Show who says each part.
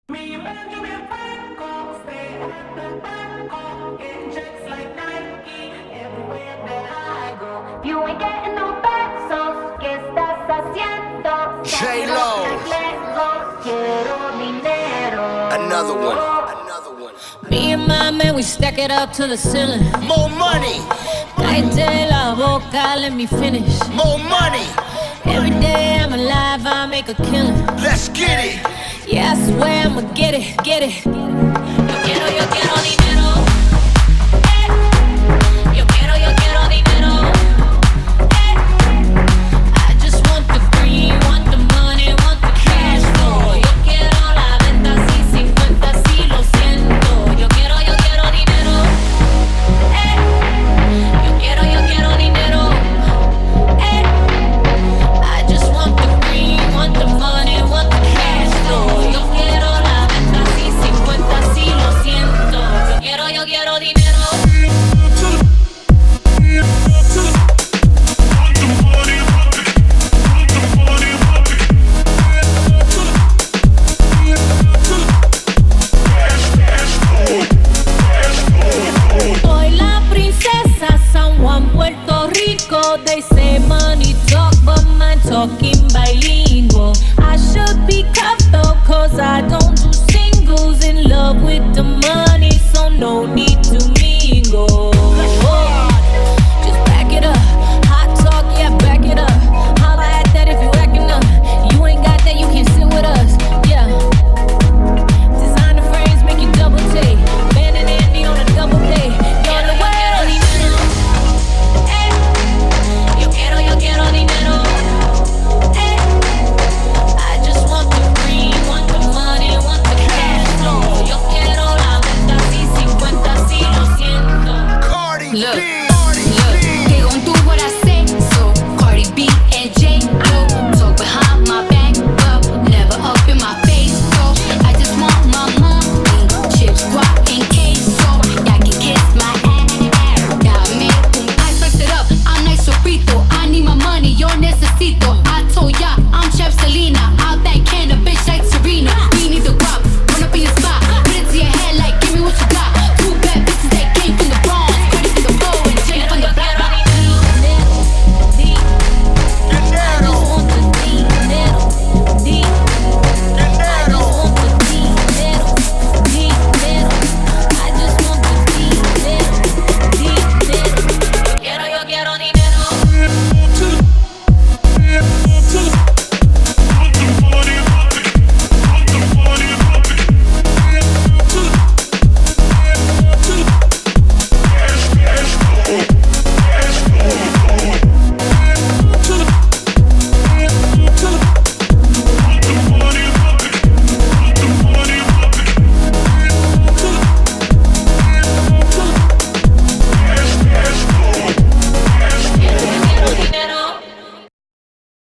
Speaker 1: Me and Benjamin Franco stay at the Banco, getting checks like Nike everywhere that I go. You ain't getting no pesos, ¿qué estás haciendo?
Speaker 2: J-Lo.
Speaker 1: Quiero dinero.
Speaker 2: Another one. Another one.
Speaker 3: Me and my man, we stack it up to the ceiling.
Speaker 2: More money.
Speaker 3: Cállate la boca, let me finish.
Speaker 2: More money.
Speaker 3: Every day I'm alive, I make a killing.
Speaker 2: Let's get it.
Speaker 3: Yeah, I swear I'ma get it, get it.